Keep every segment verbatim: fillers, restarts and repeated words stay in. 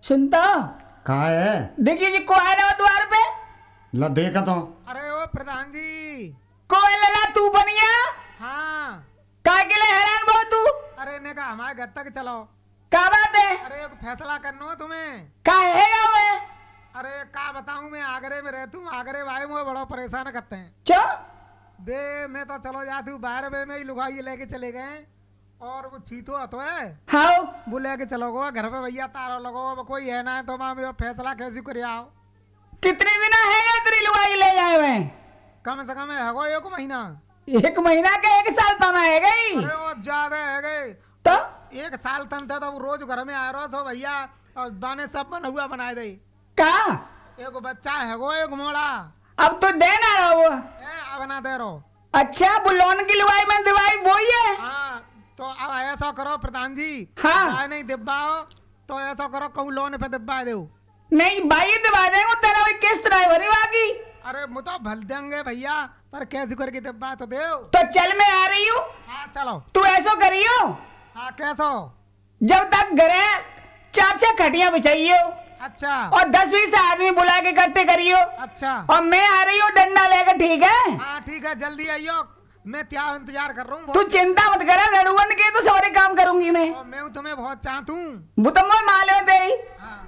सुनता कहा है? देखिए जी को आया ना द्वार पे। ला देखा तो। अरे ओ प्रधान जी। कोई लला तू बनिया? हाँ। का के लिए हैरान बहु तू? अरे ने कहा हमारे घर तक चलो। का बात है? अरे एक फैसला करना तुम्हें। का है वे? अरे का बताऊं मैं आगरे में रहती हूँ। आगरे भाई मुझे बड़ा परेशान करते हैं। क्यों? बे मैं तो चलो जाती हूँ बाहर बे में ही लुगाई लेके चले गए और वो चीतो तो है। हाँ वो लेके चलो गो घर पे भैया तारो लगो कोई है ना तो मैं फैसला कैसे कर आओ। कितने दिन है तेरी लुगाई ले जाए हुए? कम से कम है गो एक महीना। एक महीना के एक साल तो ना है गई। अरे वो ज्यादा है गई तो एक साल तन था तो वो रोज घर में आ रहा सो भैया और बाने सब बना हुआ बनाए दे। का एक बच्चा है गो एक मोड़ा। अब तो देना रहो ए बना दे रहो। अच्छा वो लोन की लुगाई में दवाई वो ही है। हाँ तो अब ऐसा करो प्रधान जी। हाँ नहीं दिब्बाओ तो ऐसा करो कहूँ लोन पे दिब्बा दो। नहीं भाई दबा देंगे तेरा भाई किस तरह भरी बाकी। अरे मुझे भल देंगे भैया पर कैसे करके दिब्बा तो दे। तो चल मैं आ रही हूँ। हाँ चलो तू ऐसा करियो। हाँ कैसो? जब तक घरे चार छह खटिया बिछाइयो। अच्छा और दस बीस आदमी बुला के इकट्ठे करियो। अच्छा और मैं आ रही हूँ डंडा लेकर ठीक है? हाँ ठीक है जल्दी आइयो मैं क्या इंतजार कर रहा हूँ। तू चिंता मत कर रड़ुवन के तो सारे काम करूंगी मैं। और मैं तुम्हें बहुत चाहता हूँ। वो तो मैं मालूम दे। हाँ।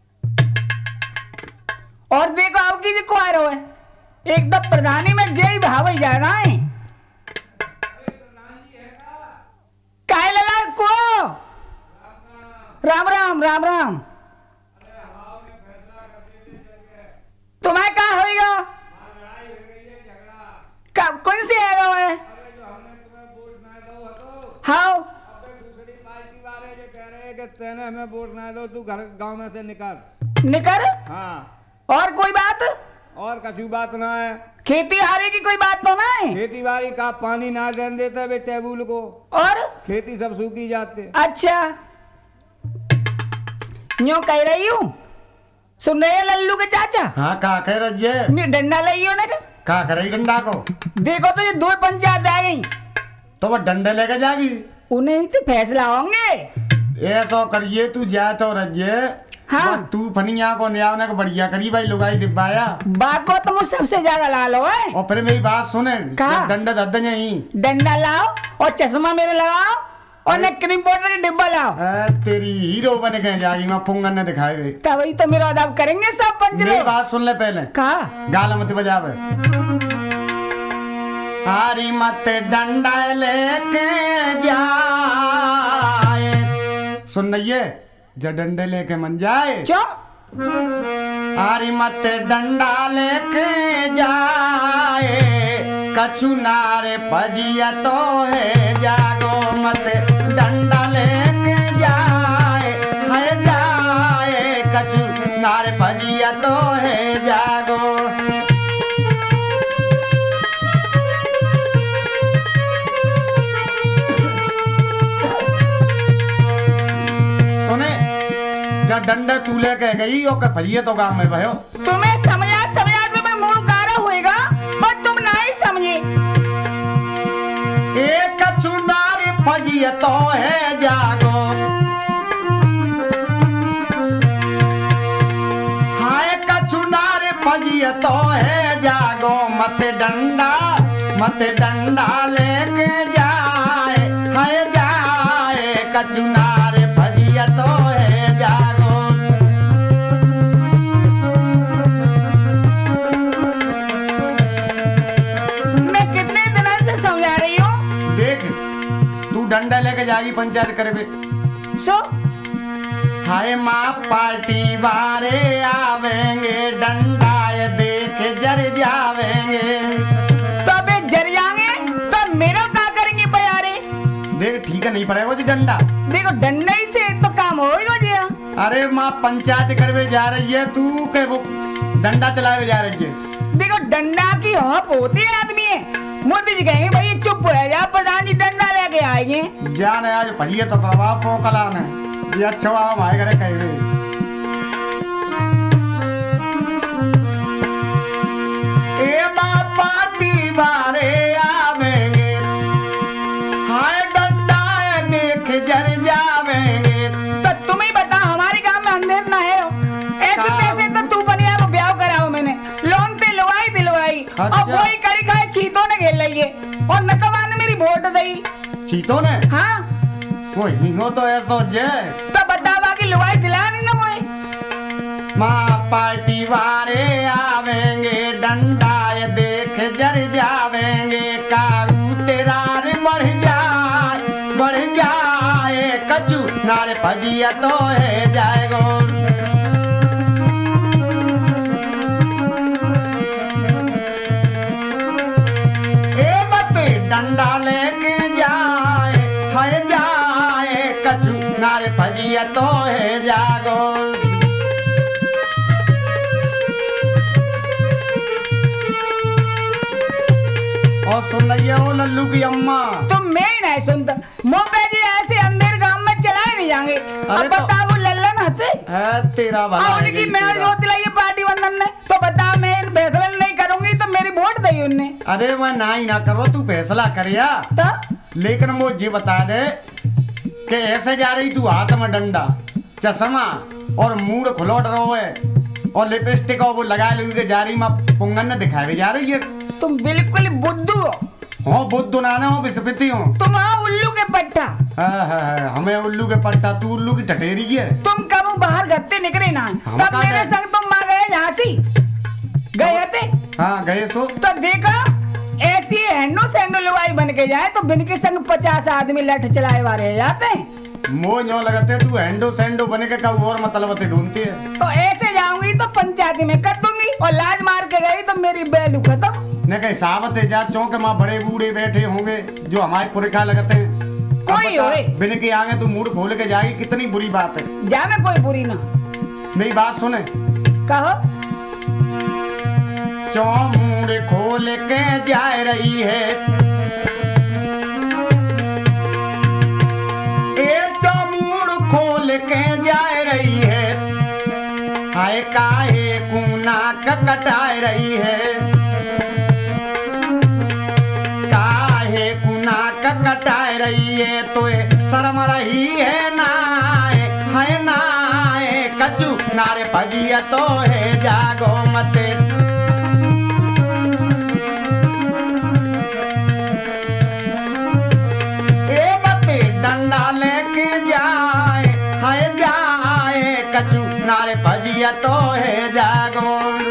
और देखो आपकी जी को आ रहा है एक तो प्रधानी में जय भाव जा रहा है। काय लला को राम राम राम राम। तुम्हें क्या होएगा? कब कौन सी है वो है? हाँ तेने हमें वोट ना दो तू घर गांव में से निकल निकल। हाँ और कोई बात? और कछु बात ना है। खेती हारे की कोई बात तो ना है? खेती बाड़ी का पानी ना देन देते बे टेबुल को और खेती सब सूखी जाते। अच्छा यूं कह रही हूँ। सुन रहे लल्लू के चाचा? हाँ का कह रही है? डंडा लाइयो ना का करे डंडा को? देखो तो ये दो पंचायत आ गई तो वो डंडे लेके जागी। उन्हें ही तो फैसला होंगे। ऐसा करिए तू जा तो रजिए। हाँ तू फनिया को न्यावने को बढ़िया करी भाई लुगाई दिब्बाया। बात को तो मुझे सबसे ज्यादा लालो है। और फिर मेरी बात सुने डंडा दद यही डंडा लाओ और चश्मा मेरे लगाओ और न क्रीम पाउडर का डिब्बा लाओ। तेरी हीरो बन के जाएगी मैं पुंगन ने दिखाए गए तभी तो मेरा अदाब करेंगे सब पंच। मेरी बात सुन ले पहले। कहा गाल मत बजावे। हारी मत डंडा लेके जाए। सुन ये जब डंडे लेके मन जाए। क्यों? हारी मत डंडा लेके जाए कछु नारे पजिया तो है जागो मत डंडा लेके जाए है जाए कछु नारे पजिया तो है जागो। डंडा तू लेके गई और फजिए तो गांव में भयो। तुम्हें समझा समझा तो मैं मुंह कारा होएगा और तुम नहीं समझे। एक चुनारी फजिए तो है जागो हाय कचुनारी फजिए तो है जागो मत डंडा मत डंडा लेके जाए हाय जाए कचुनारी फजिए तो है जागो। डंडा लेके जागी पंचायत करे सो हाय माँ पार्टी वारे आवेंगे डंडा ये देख जर जावेंगे। तो अबे जर जाएंगे तो मेरा क्या करेंगे बयारे? देख ठीक है नहीं पड़ेगा जी डंडा। देखो डंडा ही से तो काम होएगा जी। अरे माँ पंचायत करवे जा रही है तू के वो डंडा चलावे जा रही है। देखो डंडा की हप होती है आदमी है। मोदी जी कहेंगे भाई चुप है या प्रधान जी डंडा लेके आएंगे। जान आज भैया तो प्रभाव पोकला ने ये अच्छा हम आए करे कहे ए बापा दीवारे आवेंगे हाय डंडा देख जर जावेंगे। तो तुम ही बताओ हमारे गांव में अंधेर ना है अच्छा। और वही कड़ी खाए चीतों ने घेर लिये और नकवा ने मेरी वोट दी। चीतों ने हाँ वो हिंगो तो ऐसा जे तो बतावा की लुगाई दिला नहीं ना मोए। माँ पार्टी वाले आवेंगे डंडा ये देख जर जावेंगे काऊ तेरा रे बढ़ जाए बढ़ जाए कचू नारे भजिया तो है जाएगो। ए मत डंडा लेके जाए है जाए कचू नारे भजिया तो है जागो। और सुन लिया वो लल्लू की अम्मा तुम मैं ही नहीं सुनता मोबे जी ऐसे अंधेर गांव में चलाए नहीं जाएंगे। अब तो- बता वो लल्लन हते है तेरा भला और है उनकी जी मैं तेरा। जो दिलाई पार्टी बंधन ने तो बता मैं फैसला नहीं करूंगी तो मेरी वोट दी उनने अरे वह ना ही ना करो तू फैसला करिया तो लेकिन वो ये बता दे कि ऐसे जा रही तू हाथ में डंडा चश्मा और मूड खुलोट रहो है और लिपस्टिक और वो लगा ली के जारी में पुंगन ने दिखाए जा रही है। तुम बिल्कुल बुद्धू हो। हो बुद्धू नाना हो विस्पति हो तुम आओ उल्लू के पट्टा। हाँ, हाँ, हाँ, हमें उल्लू के पट्टा तू उल्लू की टटेरी है। तुम कब बाहर गत्ते निकले ना हम तब कहाँ मेरे गए? संग तुम मां गए झांसी गए थे हाँ गए सो तो देखा ऐसी हैंडो सैंडो लुगाई बन के जाए तो बिन के संग पचास आदमी लठ चलाए वाले जाते हैं। मोह न्यो लगते तू हैंडो सैंडो बने के कब और मतलब ढूंढती है। तो ऐसे जाऊंगी तो पंचायती में कर दूंगी और लाज मार के गई तो मेरी बैलू खत्म। न कहीं सावत है जा चौक माँ बड़े बूढ़े बैठे होंगे जो हमारे पुरखा लगते हैं। कोई होए बिन के आगे तू मुड़ खोल के जाएगी कितनी बुरी बात है। जा में कोई बुरी ना मेरी बात सुने कहो चौ मुड़ खोल के जा रही है ए चौ मुड़ खोल के जा रही है हाय काहे कूना कटाए रही है काहे कुना कटाए रही है तो शर्म रही है नाए है नाए कचू नारे भजिया तो है जागो मते ए मते डंडा लेके जाए है जाए कचू नारे भजिया तो है जागो।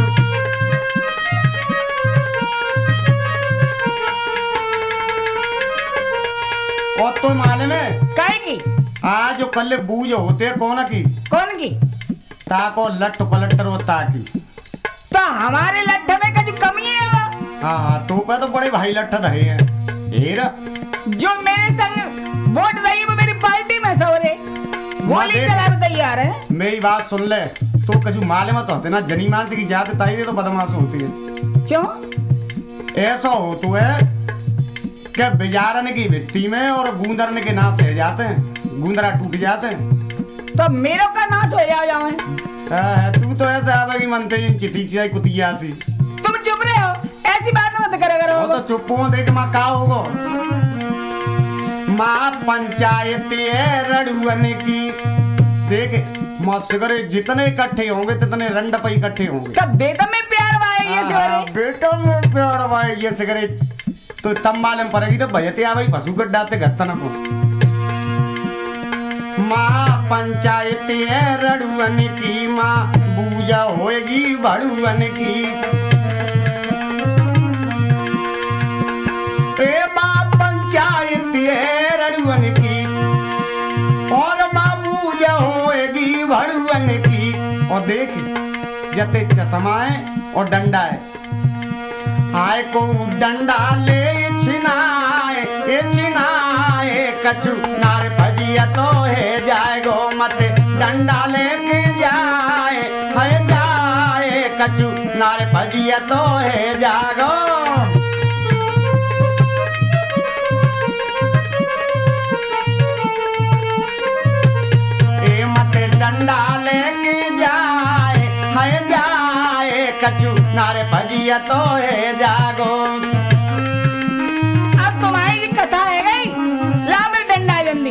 और तो मालूम है काय की आज जो कल बूझ होते कौन की कौन की ताको लट पलट रोता की तो हमारे लट्ठ में कुछ कमी है वो? हाँ हाँ तो पे तो बड़े भाई लट्ठ धरे हैं हेरा जो मेरे संग वोट दई वो मेरी पार्टी में सवरे गोली देख। चला तैयार है। मेरी बात सुन ले तो कजू मालूम तो होते ना जनी मान की जात ताई तो बदमाश होती है। क्यों ऐसा हो तो है क्या बेजारन की भित्ती में और गूंदरन के नाश रह जाते हैं गूंदरा टूट जाते हैं। तो मेरे का नाश हो जाओ जाओ हाँ, तू तो ऐसा आवे की मनते ही चिती चिती कुतिया सी तुम चुप रहे हो ऐसी बात मत करे करो। वो तो चुप हो देख माँ का होगो माँ पंचायत है रड़ुअन की देख माँ सिगरे जितने इकट्ठे होंगे तितने रंड पे इकट्ठे होंगे। तब बेटा में प्यार वाए ये हाँ, सवरे बेटा में प्यार वाए ये सिगरे तो तब मालूम पड़ेगी तो भयते आ भाई पशु कट डालते गत्तन को माँ पंचायत है रड़ुअन की माँ पूजा होएगी बड़ुअन की ए माँ पंचायत है रड़ुअन की और माँ पूजा होएगी बड़ुअन की और देख जते चश्मा है और डंडा है आए को डंडा ले छिनाए ए छिनाए कछु नारे भजिया तो है जाए गो मत डंडा लेके जाए है जाए कछु नारे भजिया तो है जागो। ए मत डंडा लेके जाए है जाए कछु नारे भजिया तो है जागो। अब तुम्हारी जी कथा है गई लाभ डंडा जल्दी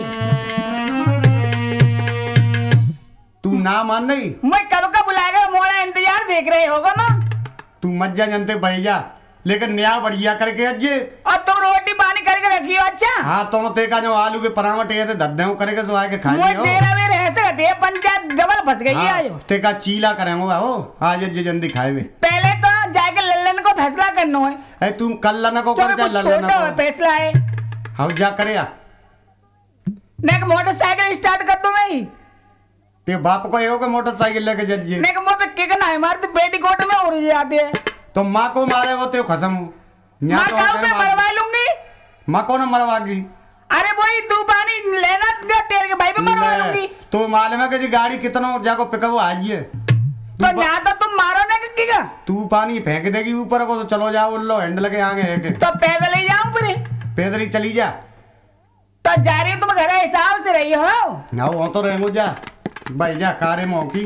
तू ना मान नहीं मैं कब का बुलाएगा मोड़ा इंतजार देख रहे होगा ना। तू मत जा जनते भाई जा लेकिन न्याय बढ़िया करके अज्जे। और तुम रोटी पानी करके रखियो अच्छा। हाँ तुम ते का जो आलू के पराठे ऐसे दद्दे करके सो आके खा मुझे लियो। तेरा भी रहसे दे पंचायत डबल फंस गई है आज। ते का चीला करेंगे हो आज जे जल्दी खाए वे। पहले तो जाके लल्लन को फैसला करना है। ए तुम कल लना को कर जा लना छोटा है फैसला है। हाउ जा करे या नेक मोटरसाइकिल स्टार्ट कर दूं मैं। ते बाप को एहो के मोटरसाइकिल लेके जज्जे। नेक मुंह पे किकना है मार तो पेटी कोट में उड़ जाती है। तो माँ को मारे वो ते खसम। माँ काऊ पे मरवा लूंगी। माँ को ना मरवागी। अरे वही तू पानी लेना तेरे के भाई पे मरवा लूंगी। तो मालूम है कि जी गाड़ी कितना जाको पिकअप आज है। तो यहाँ तो तुम मारो ना किका। तू पानी फेंक देगी ऊपर को तो चलो जाओ उल्लो हैंड लगे आगे है के। तो पैदल ही जाऊं फिर। पैदल ही चली जा। तो जा रही तुम घर हिसाब से रही हो। ना वो तो रहे जा भाई जा कारे मौकी।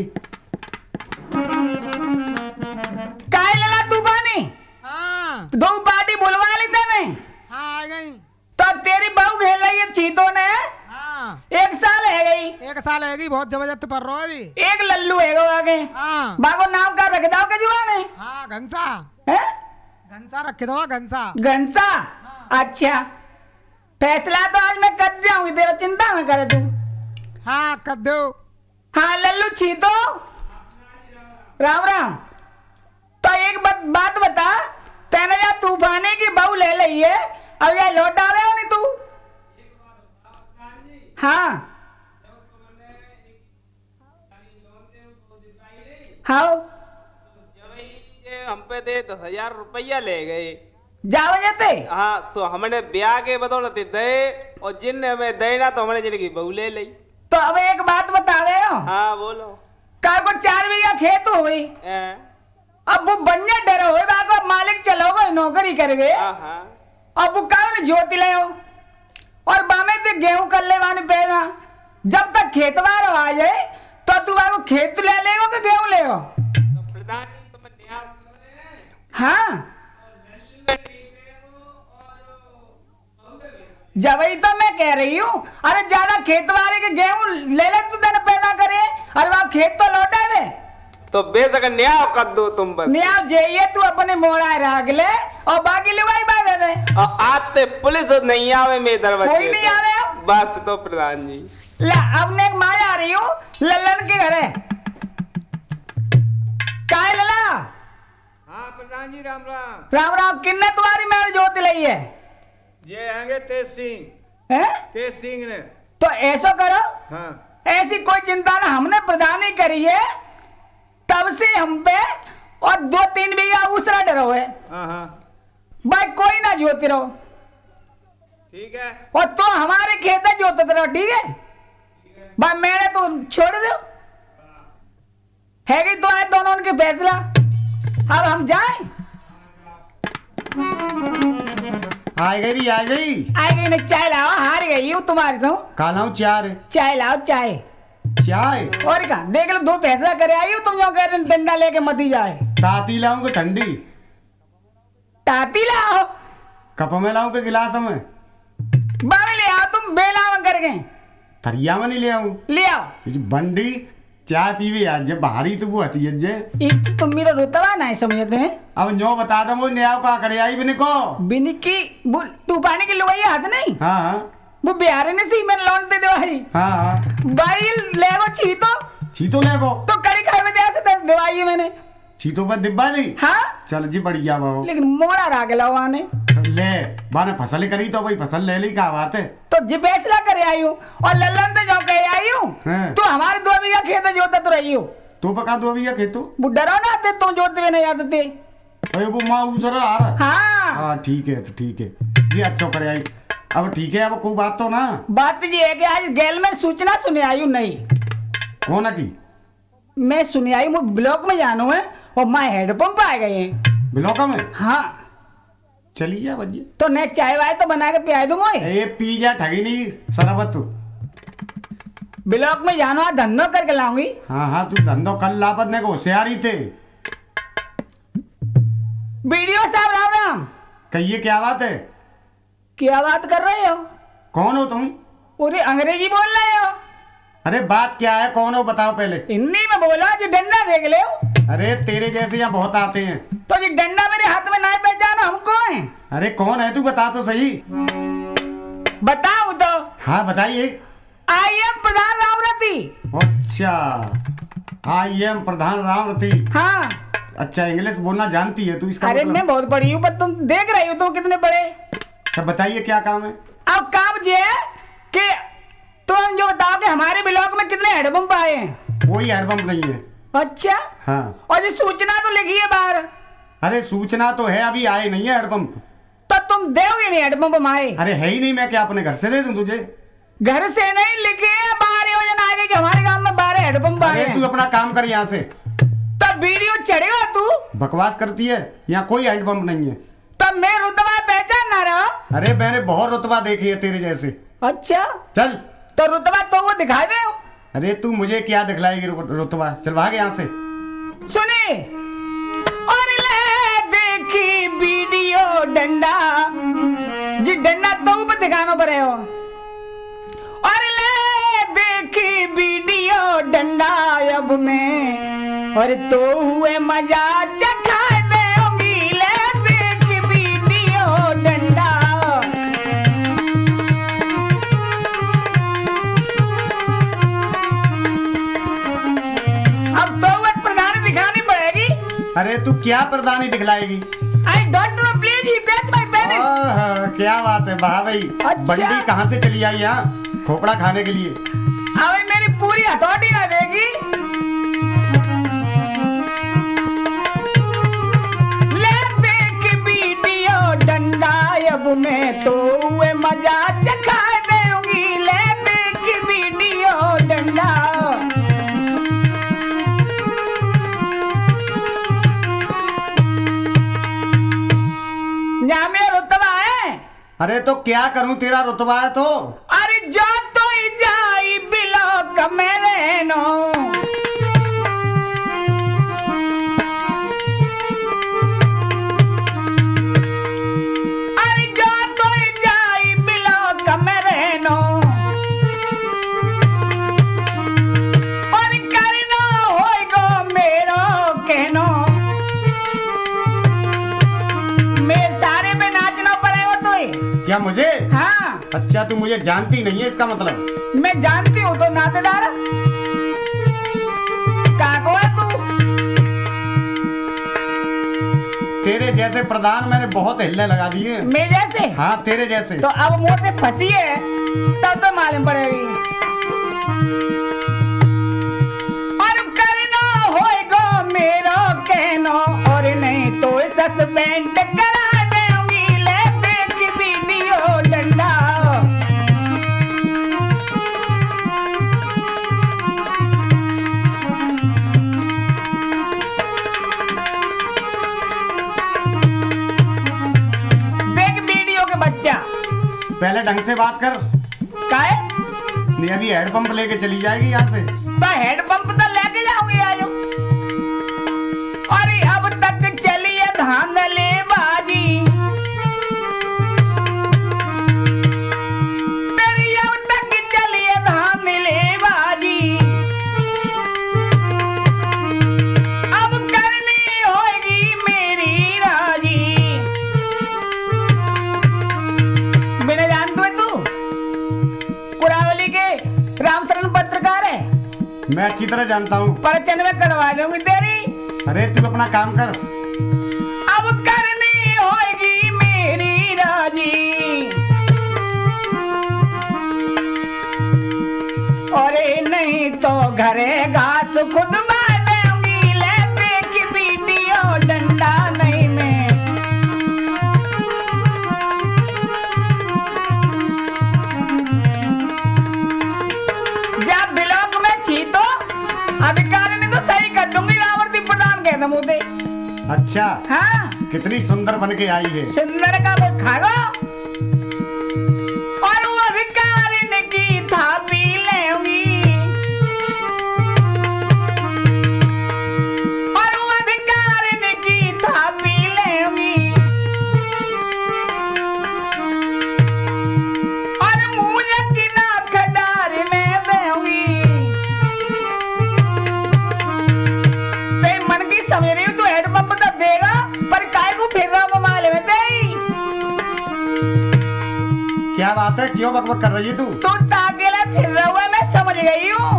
काय लला तू पानी। हाँ दो पार्टी बुलवा ली तने। हाँ आ गई। तो तेरी बहू घेर ली है चीतों ने। हाँ एक साल है गई। एक साल हैगी बहुत जबरदस्त पर रो जी। एक लल्लू है गो आगे। हाँ बागो नाम का रख दाओ के जुआ ने। हाँ घनसा हैं? घनसा रखे दो घनसा। घनसा। अच्छा फैसला तो आज मैं कर जाऊंगी तेरा चिंता न करे तू। हाँ कर दो। हाँ लल्लू छीतो। राम राम। तो एक बात बात बता तेने या तूफाने की बहू ले ली है अब या लौट आवे हो नहीं तू। हाँ हाँ हम पे दे दस हजार रुपया ले गए। जाओ जाते। हाँ सो हमने ब्याह के बदौलत दे और जिन हमें देना तो हमने जिनकी बहू ले ली। तो अब एक बात बता रहे हो। हाँ बोलो। काय को चार बीघा खेत हुई। ए, अब वो बनने डरो हुई बाको मालिक चलोगे नौकरी कर गए। हाँ हाँ अब वो कौन जोत ले हो और बामे ते गेहूं कर ले वाने पैदा। जब तक खेतवार आ जाए तो तू बाको खेत ले लेगो कि गेहूं ले हो। तो प्रधान जी तुम न्याय कर रहे हैं। हाँ जबई तो मैं कह रही हूँ अरे ज्यादा खेतवारे के गेहूं ले ले तू तेने पैदा करे अरे वहां खेत तो लौटा दे। तो बेशक न्याय कर दो तुम बस। न्याय जाइए तू अपने मोड़ा रख ले और बाकी लुगाई बांध दे। और आज ते पुलिस नहीं आवे मेरे दरवाजे कोई नहीं आवे। बस तो प्रधान जी ला अब ने मैं आ रही हूँ लल्लन के घरे। काय लला। हाँ प्रधान जी राम राम। राम राम किन्ने तुम्हारी मैंने जोत ली है। ये आएंगे तेज सिंह। हैं? तेज सिंह ने। तो ऐसा करो हाँ ऐसी कोई चिंता ना हमने प्रदान ही करी है तब से हम पे और दो तीन बीघा उसरा डरो है। हाँ हाँ भाई कोई ना जोते रहो ठीक है। और तो हमारे खेत है जोतते रहो ठीक है। भाई मैंने तो छोड़ दो है कि तो है दोनों उनके फैसला। अब हम जाएं। आ गई आ गई। आई गई ना चाय लाओ हार गई हूँ तुम्हारे से। काला चार चाय लाओ चाय। चाय और क्या देख लो दो फैसला करे आई हो तुम जो कह रहे डंडा लेके मती जाए। ताती लाऊं कि ठंडी। ताती लाओ। कप में लाऊं कि गिलास में। बावे ले आओ तुम बेला में कर गए। थरिया में नहीं ले आऊं। ले आओ। ये बंडी चाय पीवे आज जब बाहरी तो वो हती है जे। एक तो तुम मेरा रुतबा नहीं समझते हैं। अब न्यो बता दो वो न्याय का करे आई बिने को। बिनकी वो तूफानी की लुगाई हाथ नहीं। हाँ हाँ वो बिहार ने सी मैंने लौट दे दे भाई। हाँ हाँ भाई लेगो छीतो छीतो ले को। तो कड़ी खाए में दे दस दवाई मैंने। छीतो पर डिब्बा दी। हाँ चल जी बढ़िया बाबू। लेकिन मोड़ा राग लाओ आने। ले बाने फसल करी तो भाई फसल ले ली क्या बात है। तो जी फैसला करे आई हूँ और लल्लन तो जो कहे आई हूँ हैं। तो हमारे दो बीघा खेत है जोता तो रही हो। तू पका दो भैया खेतू। वो डरो ना आते तुम जोते हुए नहीं आते थे। अरे वो माँ उसरा आ रहा। हाँ हाँ ठीक है तो ठीक है जी अच्छा करे आई। अब ठीक है अब कोई बात तो ना। बात ये है कि आज गैल में सूचना सुने आई हूँ नहीं। कौन है की। मैं सुने आई हूँ ब्लॉक में जानू है और मैं हेडपंप आ गए हैं। ब्लॉक में। हाँ चलिए बजिए। तो मैं चाय वाय तो बना के पिया दूँ मोए। ये पी जा ठगी नहीं शराबत तू। ब्लॉक में जानो आज धंधो करके लाऊंगी। हाँ हाँ तू धंधो कल लापत ने को होशियारी थे। वीडियो साहब राम राम। कहिए क्या बात है। क्या बात कर रहे हो। कौन हो तुम। पूरी अंग्रेजी बोल रहे हो। अरे बात क्या है कौन हो बताओ पहले। हिंदी में बोला जी डंडा देख ले। अरे तेरे जैसे यहाँ बहुत आते हैं। तो ये डंडा मेरे हाथ में ना पहचाना हमको है। अरे कौन है तू, बता तो सही। बताओ तो। हाँ बताइए। I am pradhan Ramrati. अच्छा, आई एम प्रधान रामरती। हाँ। अच्छा, इंग्लिश बोलना जानती है तू? इसका अरे मतलब? मैं बहुत बड़ी हूँ, पर तुम देख रही हो तुम कितने बड़े। अच्छा बताइए क्या काम है? अब काम ये है कि तुम जो बताओ कि हमारे ब्लॉक में कितने हेडपंप आए हैं। कोई हेडपंप नहीं है। अच्छा। हाँ। और ये सूचना तो लिखी है बाहर। अरे सूचना तो है, अभी आए नहीं है हेडपंप। तो तुम दोगे नहीं हेडपंप हमारे? अरे है ही नहीं, मैं क्या अपने घर से दे दूं तुझे? घर से नहीं, लिखे है बाहर योजना आ गई कि हमारे गांव में बारह हेडपंप आए अरे हैं। तू अपना काम कर यहाँ से। तब वीडियो चढ़ेगा तू? बकवास करती है, यहाँ कोई हैंडपंप नहीं है। तब मैं रुतबा पहचान ना रहा। अरे मैंने बहुत रुतबा देखे है तेरे जैसे। अच्छा, चल। तो रुतबा तो वो दिखाई दे। अरे तू मुझे क्या दिखलाएगी रु- रुतबा? चल भाग यहाँ से। सुनिए, और ले देखी वीडियो डंडा जी, डंडा तो ऊपर दिखाना पड़े हो। और ले देखी वीडियो डंडा अब मैं, और तो हुए मजा चखा देंगी। ले देखी वीडियो डंडा। अब तो वो प्रधान दिखानी पड़ेगी। अरे तू क्या प्रधानी दिखलाएगी? I don't know, please you catch my penis. आहा, क्या बात है वाह भाई। अच्छा। बंडी कहाँ से चली आई यहाँ खोपड़ा खाने के लिए? अबे मेरी पूरी हथौड़ी ना देगी। ले देख वीडियो डंडा अब मैं तो हुए मजा चखा देंगी। ले देख वीडियो डंडा। यहाँ में रुतबा है। अरे तो क्या करूं, तेरा रुतबा है तो। अरे जो तो जाई बिलो मेरे नो। अरे जो तो जाई बिलो मेरे नो। और करना होएगो मेरो कहनो। मैं सारे में नाचना पड़ेगा तो ही। क्या मुझे? हाँ। अच्छा तू मुझे जानती नहीं है इसका मतलब? मैं जानती हूँ तो नातेदार। काको है तू? तेरे जैसे प्रधान मैंने बहुत हिलने लगा दिए। मैं जैसे? हाँ तेरे जैसे। तो अब मोटे फंसी है तब तो मालूम पड़ेगी। और करना होएगा मेरो कहनो, और नहीं तो सस्पेंड करा देंगी। ले देख वीडियो डंडा। देख वीडियो के बच्चा। पहले ढंग से बात कर। काहे? नहीं अभी हेडपंप लेके चली जाएगी यहाँ से। तो हेडपंप तो लेके जाओगे आयो। अरे अब तक चलिए धांधले बाजी। तेरी अब तक चलिए धांधले बाजी। अब करनी होगी मेरी राजी। बिना जानते तू कुरावली के रामशरण पत्रकार है। मैं अच्छी तरह जानता हूँ। परचन में करवा दूंगी तेरी। अरे तू अपना काम कर। अब करनी होगी मेरी राजी। और नहीं तो घरे घास खुद बांध दूंगी। ले देख वीडियो डंडा नहीं मैं। जब ब्लॉक में छी तो अधिकारी ने तो सही कर दूंगी। रावती प्रधान कह दम उदे। अच्छा हाँ, कितनी सुंदर बन के आई है। सुंदर का वो खागो। और वो अधिकारी की थापी लेंगी। और वो अधिकारी की थापी लेंगी। और मुझे की नाक डार में देंगी। ते मन की समझ रही हूँ तू हेडपंप तो देगा। बात है, क्यों बकबक कर रही है तू? तू ताकेला फिर रहा हुआ, मैं समझ गई हूँ।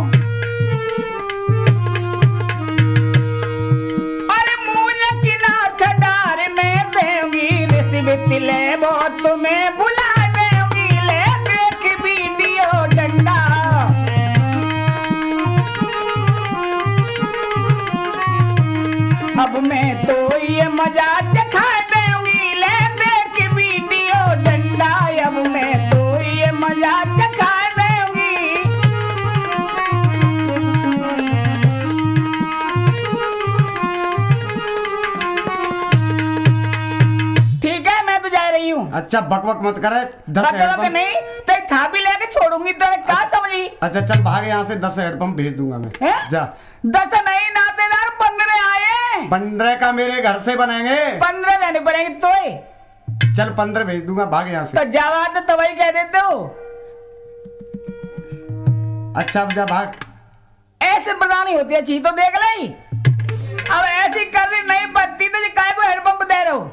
अरे मुझे किनार डार में देंगी रिश्वत ले वो तुम्हें बुला देंगी, ले देख वीडियो डंडा। अब मैं तो ये मजा चखा दूंगी, ले देख वीडियो डंडा। अब मैं तो ये मजा चखा दूंगी। ठीक है, मैं तो जा रही हूँ। अच्छा बकबक मत करे। दस बकबक हेडपंप नहीं, तेरी थापी लेके छोड़ूंगी, तेरे क्या समझी? अच्छा चल भाग यहाँ से, दस हेडपंप भेज दूंगा मैं। हैं? जा। दस नहीं नातेदार, पंद्रह आए। पंद्रह का मेरे घर से बनेंगे। पंद्रह देने पड़ेंगे तो चल पंद्रह भेज दूंगा, भाग यहाँ से। तो जावा तो तबाही कह देते हो। अच्छा अब जा भाग। ऐसे बता नहीं होती है, चीज तो देख ली। अब ऐसी कर रही नहीं पत्ती तो काय को हेडपंप दे रहे हो।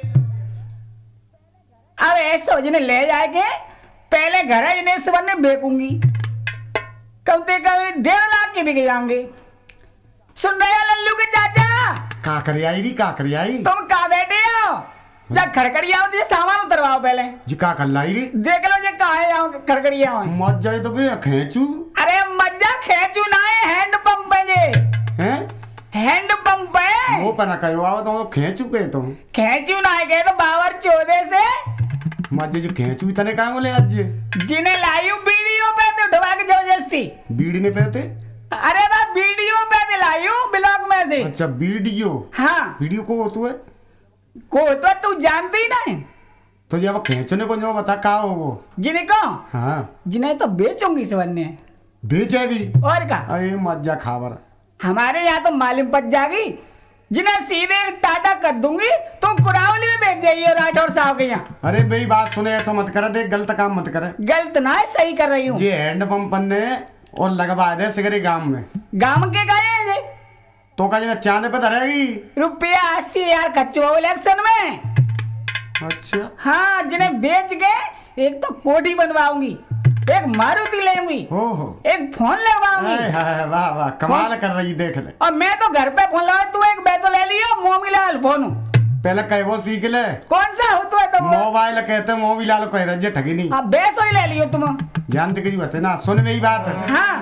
अब ऐसे हो जिन्हें ले जाएंगे, पहले घर है जिन्हें इस बनने बेकूंगी, कम से कम डेढ़ लाख के बिक जाएंगे। सुन रहे हो लल्लू के चाचा? का कर आई री, का कर आई? तुम कहा बैठे हो? जब खड़खड़िया होती है सामान उतरवाओ पहले। जी का कर लाई री? देख लो जे कहा है यहाँ खड़खड़िया हो। मत जाए तो भैया खेचू। अरे मज्जा खेचू ना है, हैंड पंप है जे। हैं? हैंड पंप है। वो पना कहो आओ तो खेचू के तो। खेचू ना है कहे तो बावर चौदह से। मत जो खेचू तने कहाँ बोले आज जे? जिन्हें लाई हूँ वीडियो पे तो ढवा के जबरदस्ती। बीड़ी ने पहते? अरे बा वीडियो पे तो लाई हूँ ब्लॉग में से। अच्छा वीडियो। हाँ वीडियो को हो तू है? को तो तू जानती ही नहीं। तो जब खेचने को जो बता का हो वो? जिन्हें को? हाँ जिन्हें तो बेचूंगी सवन्ने। बेचेगी? और का? अरे मज्जा खावर। हमारे यहाँ तो मालूम पड़ जाएगी, जिन्हें सीधे टाटा कर दूंगी तो कुरावली में बेच जाइए राठौर साहब के यहाँ। अरे मेरी बात सुने, ऐसा मत कर, देख गलत काम मत करे। गलत ना है, सही कर रही हूँ। ये हैंडपंप ने और लगवा दे सिगरे गांव में। गांव के गए हैं जे? तो का जना चांद पे धरेगी? रुपया अस्सी हजार खर्चो इलेक्शन में। अच्छा हाँ, जिन्हें बेच के एक तो कोठी बनवाऊंगी, एक मारुति लेंगी, हो हो एक फोन लगवाऊंगी। हाय हाय वाह वाह, कमाल कर रही, देख ले। और मैं तो घर पे फोन लगा, तू एक बैतो ले लियो, मोमीलाल फोन। पहले कहे वो सीख ले। कौन सा हो तो है तो वो? मोबाइल कहते मोबाइल कह रहे ठगी नहीं। अब बेसो ही ले लियो तुम। जानते कहीं बात है ना, सुन मेरी बात। हाँ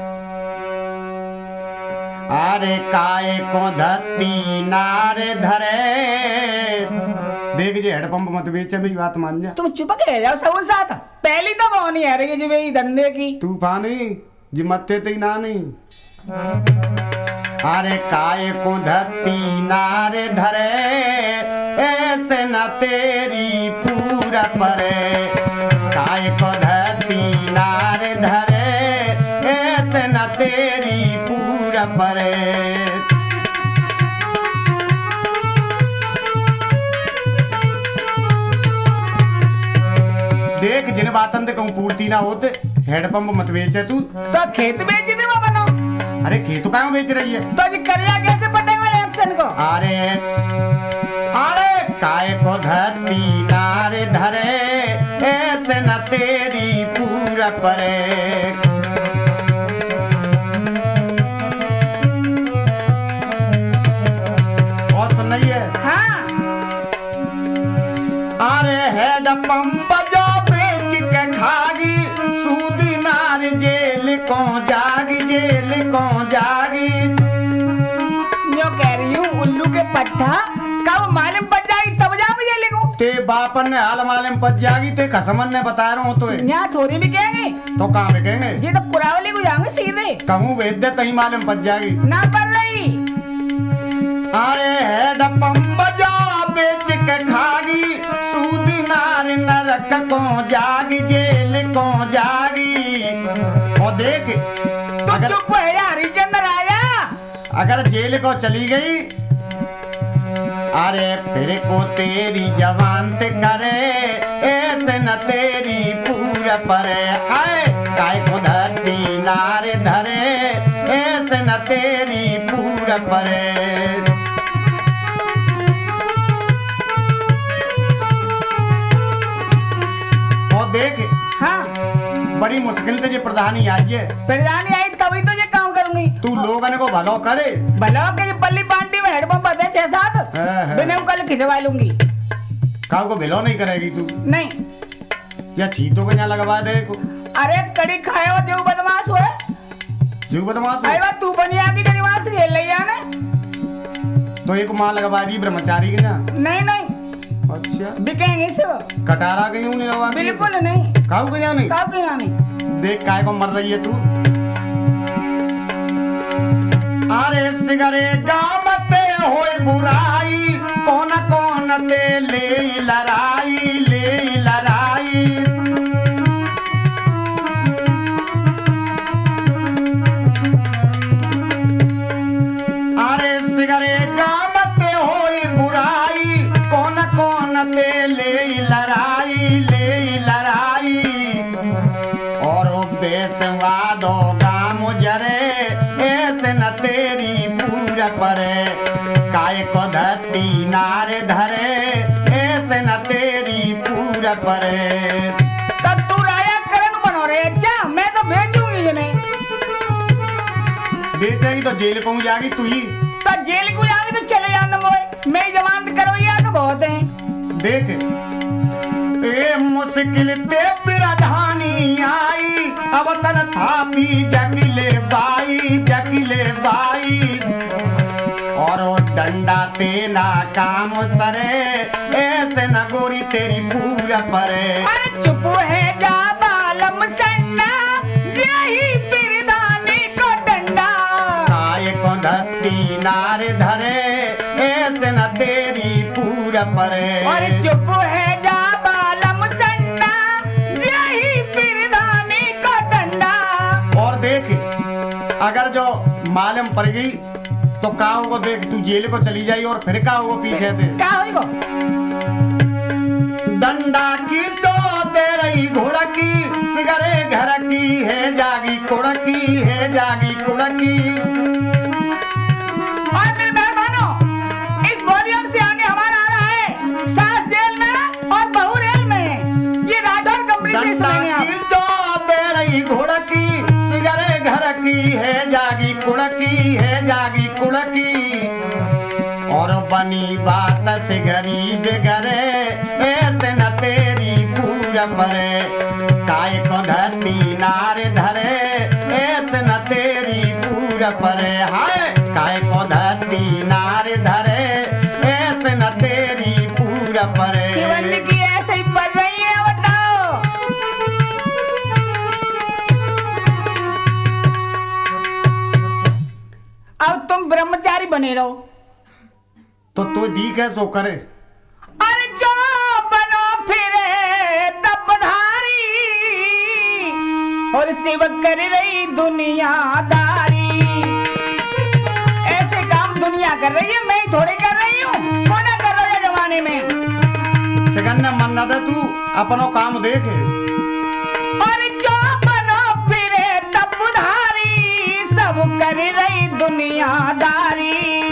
अरे काय को धरती नारे धरे। देख जे हेडपंप मत बेचे, मेरी बात मान जा। तुम चुप के रह जाओ सब साथ। पहली तो वो नहीं है रही जी मेरी धंधे की। तूफानी जी मत्ते ते ना नहीं। अरे काय को धरती नारे धरे, ऐसे न तेरी पूरा परे। काय को धरती नारे धरे, ऐसे न तेरी पूरा परे। देख जिन बातन ते कहूं पूर्ति ना होते, हेडपंप मत बेचे तू। तो खेत बेच दे वो बनो। अरे खेत कहाँ बेच रही है? तो जी करिया कैसे पटेगा इलेक्शन को? अरे अरे काय को धरती नारे धरे, ऐसे न तेरी पूरा परे। और सुनिए। हाँ अरे हेडपंप जो बेच के खागी, सूदी नार जेल को जागी, जेल को जागी। जो कह रही हूँ उल्लू के पट्टा कब मालूम पड़ जाएगी तब जाऊंगी जेल को। ते बापन ने हाल मालूम पड़ जागी, ते खसमन ने बता रहा हूँ तो यहाँ थोड़ी भी कहेंगे। तो कहाँ पे कहेंगे? जी तो कुरावली को जाऊंगे सीधे। कहूँ भेज दे तही मालूम पड़ जाएगी। ना पड़ रही। अरे हेडपंप जो बेच के खागी, सूदी नार नरक को जागी, जेल को जागी। और देख तू अगर, चुप है यार, हरिचंद्र आया। अगर जेल को चली गई, अरे फिर को तेरी जवानत करे, ऐसे न तेरी पूरा परे। आए काय को धरती नारे धरे, ऐसे न तेरी पूरा परे। और देख बड़ी मुश्किल से ये प्रधानी आई है। प्रधानी आई तभी तो ये काम करूंगी। तू लोगन को भलो करे। भला के ये पल्ली पार्टी में हेडपंप आते हैं छह सात, हाँ, हाँ। बिना कल खिंचवा लूंगी। काऊ को भिलो नहीं करेगी तू? नहीं। या चीतों के यहाँ लगवा दे को। अरे कड़ी खाए हो देव बदमाश हुए। जीव बदमाश अरे हो। बात तू बनिया की जनिवास खेल रही है ने? तो एक माँ लगवा दी ब्रह्मचारी के यहाँ। नहीं नहीं अच्छा बिकेंगे सब। कटारा गई हूँ नहीं लगवा दी? बिल्कुल नहीं। काऊ के यहाँ नहीं? काऊ के यहाँ नहीं। देख काय को मर रही है तू। अरे सिगरे गाम ते होए बुराई, कौन कौन ते ले लड़ाई ले लड़ाई। अरे सिगरे गाम ते होए बुराई, कौन कौन ते ले लड़ाई ले लड़ाई। और बेसवा दो गाम जरे, ऐसे न तेरी पूरा परे। काय को धरती नारे धरे, ऐसे न तेरी पूरा परे। तब तू राया करण बनो रे। अच्छा मैं तो बेचूंगी जिन्हें। बेचेगी तो जेल को जाएगी तू ही। तो जेल को जाएंगे तो चले जाना मोए। मैं जमानत करवैया तो बहुत है। देख ए मुश्किल ते प्रधानी आई, अब तन थापी जगिले बाई जगिले बाई। और वो डंडा तेना काम सरे, ऐसे न गोरी तेरी पूरा परे। अरे चुप है जा बालम सन्ना, जही प्रधानी को डंडा। काय को धरती नारे धरे, ऐसे न तेरी पूरा परे। और चुप है जा बालम सन्ना, जही प्रधानी को डंडा। और देख अगर जो मालूम पड़ गई तो काऊ को देख तू जेल को चली जाई और फिर काऊ को पीछे दे। क्या होगा? डंडा की तो दे रही घुड़की, सिगरे घर की है जागी कुड़की है जागी कुड़की। और मेरे मेहमानों, इस वॉल्यूम से आगे हमारा आ रहा है सास जेल में और बहू रेल में। ये राठौर कंपनी से डंडा सुनेंगे आप। की तो दे रही घुड़की, सिगरे घर की है जागी कुड़की है जागी कुड़की। और बनी बात से गरीब गरे, ऐसे न तेरी पूरा परे। काय को धरती नारे धरे, ऐसे न तेरी पूरा परे। हाय काय को धरती नारे धरे, ऐसे न तेरी पूरा परे। शिवल्ली की ऐसे ही पड़ रही है, बताओ। अब तुम ब्रह्मचारी बने रहो। तो तो दी कैसो करे? अरे जो बनो फिरे तपधारी, और शिव कर रही दुनियादारी। ऐसे काम दुनिया कर रही है, मैं ही थोड़े कर रही हूँ। कौन कर रहा है जमाने में? सेकंड मन न दे तू अपनो काम देखे। और जो बनो फिरे तपधारी, सब कर रही दुनियादारी।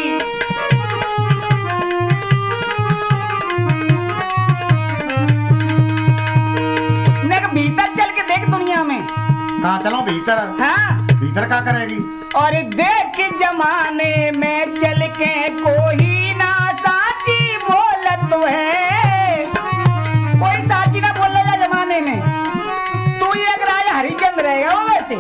भीतर चल के देख दुनिया में। कहाँ चलो भीतर? हाँ भीतर क्या करेगी? और देख जमाने में चल के कोई ना साची बोलत है। कोई साची ना बोल रहा जमाने में। तू ही एक राजा हरिचंद्र रहेगा वो वैसे।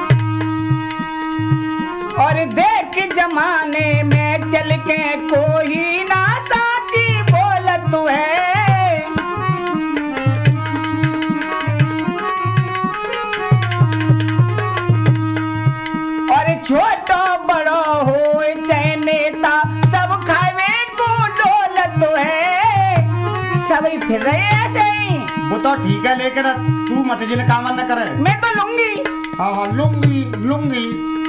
और देख जमाने में चल के कोई ना साची बोलत है। छोटो बड़ो हो चाहे नेता, सब खावे को दौलत है। सब ही फिर रहे ऐसे ही। वो तो ठीक है लेकिन तू मत जिन काम न करे। मैं तो लूंगी। हाँ हाँ लूंगी लूंगी